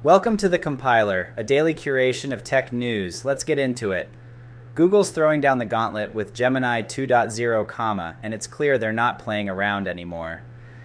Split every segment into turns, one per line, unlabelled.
Welcome to The Compiler, a daily curation of tech news. Let's get into it. Google's throwing down the gauntlet with Gemini 2.0, and it's clear they're not playing around anymore.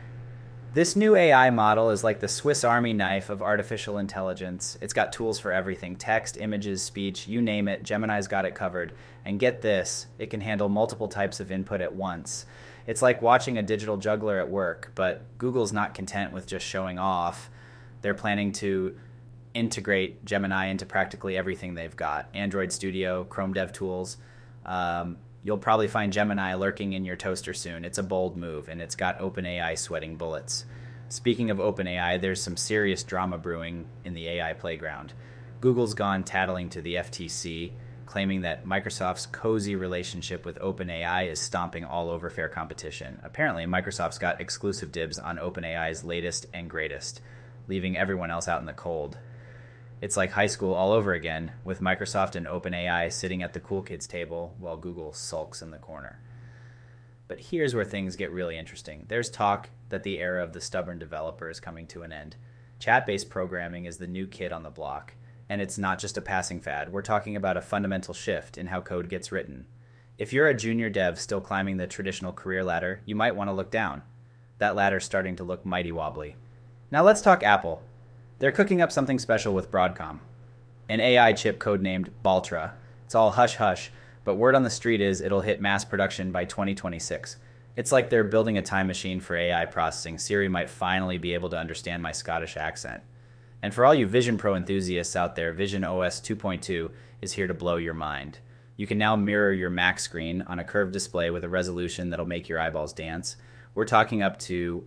This new AI model is like the Swiss Army knife of artificial intelligence. It's got tools for everything: text, images, speech, you name it, Gemini's got it covered. And get this, it can handle multiple types of input at once. It's like watching a digital juggler at work, but Google's not content with just showing off. They're planning to integrate Gemini into practically everything they've got. Android Studio, Chrome DevTools. You'll probably find Gemini lurking in your toaster soon. It's a bold move, and it's got OpenAI sweating bullets. Speaking of OpenAI, there's some serious drama brewing in the AI playground. Google's gone tattling to the FTC, claiming that Microsoft's cozy relationship with OpenAI is stomping all over fair competition. Apparently, Microsoft's got exclusive dibs on OpenAI's latest and greatest, leaving everyone else out in the cold. It's like high school all over again, with Microsoft and OpenAI sitting at the cool kids table while Google sulks in the corner. But here's where things get really interesting. There's talk that the era of the stubborn developer is coming to an end. Chat-based programming is the new kid on the block, and it's not just a passing fad. We're talking about a fundamental shift in how code gets written. If you're a junior dev still climbing the traditional career ladder, you might want to look down. That ladder's starting to look mighty wobbly. Now let's talk Apple. They're cooking up something special with Broadcom, an AI chip codenamed Baltra. It's all hush-hush, but word on the street is it'll hit mass production by 2026. It's like they're building a time machine for AI processing. Siri might finally be able to understand my Scottish accent. And for all you Vision Pro enthusiasts out there, Vision OS 2.2 is here to blow your mind. You can now mirror your Mac screen on a curved display with a resolution that'll make your eyeballs dance. We're talking up to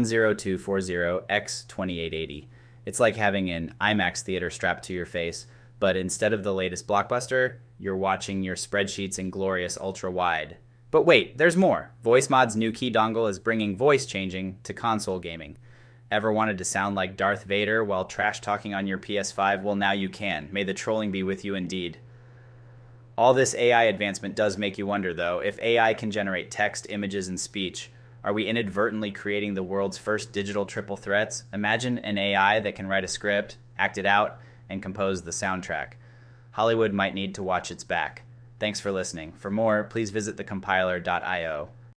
10240 x 2880. It's like having an IMAX theater strapped to your face, but instead of the latest blockbuster, you're watching your spreadsheets in glorious ultra-wide. But wait, there's more. VoiceMod's new key dongle is bringing voice changing to console gaming. Ever wanted to sound like Darth Vader while trash-talking on your PS5? Well, now you can. May the trolling be with you indeed. All this AI advancement does make you wonder, though, if AI can generate text, images, and speech, are we inadvertently creating the world's first digital triple threats? Imagine an AI that can write a script, act it out, and compose the soundtrack. Hollywood might need to watch its back. Thanks for listening. For more, please visit thecompiler.io.